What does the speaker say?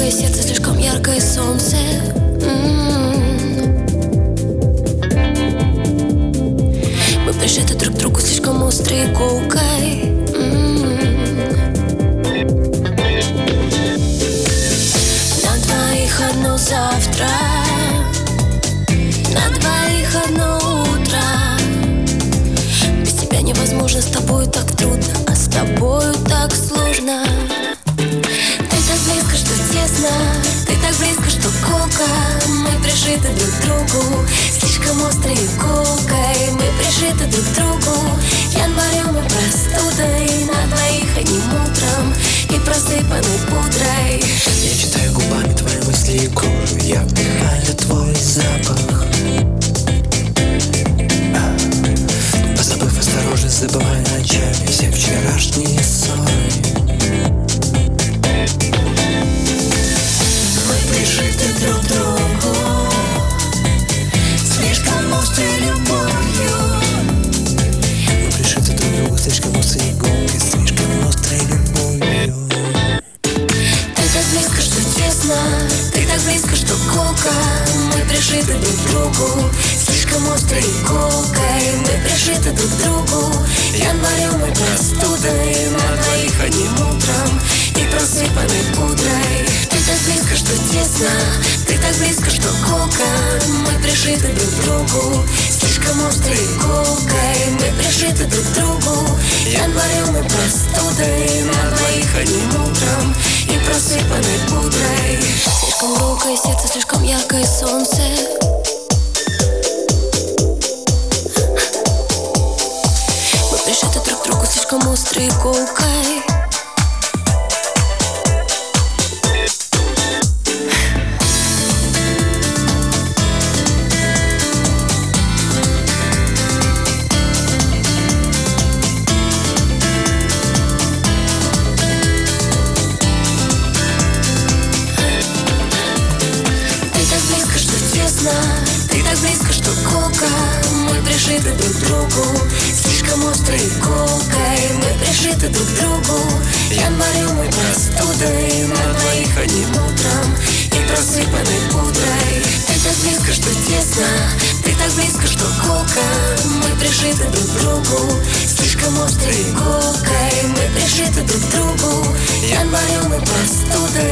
громкое сердце, слишком яркое солнце. Мы прижаты друг к другу слишком острой иголкой. На двоих одно завтра, на двоих одно утро. Без тебя невозможно, с тобою так трудно, а с тобою так сложно. Ты так близко, что тесно, ты так близко, что колко. Мы прижиты друг к другу слишком острой иголкой. Мы прижиты друг к другу январем и простудой. На двоих одним утром и просыпанной пудрой. Я читаю губами твои мысли и кожу, я вдыхаю твой запах. Позабыв осторожность, забывая ночами все вчерашние ссоры. Мы прижиты друг к другу слишком острой любовью. Мы прижиты друг к другу слишком острой иголкой, слишком острой любовью. Ты так близко, что тесно, ты так близко, что колко. Мы прижиты друг к другу слишком острой иголкой. Мы прижиты друг к другу январем и простудой. На двоих одним утром и просыпанной пудрой. Ты так близко, что тесно, ты так близко, что колко. Мы прижиты друг к другу слишком острой иголкой. Мы прижиты друг к другу январем и простудой. На двоих одним утром и просыпанной пудрой. Слишком громкое сердце, слишком яркое солнце. Мы прижиты друг к другу слишком острой иголкой. Ты так близко, что колко. Мы прижиты друг к другу слишком острой иголкой. Мы прижиты друг к другу январем и простудой. На двоих одним утром и просыпанной пудрой. Ты так близко, что тесно, ты так близко, что колко. Мы прижиты друг к другу слишком острой иголкой. Мы прижиты друг к другу январем и простудой.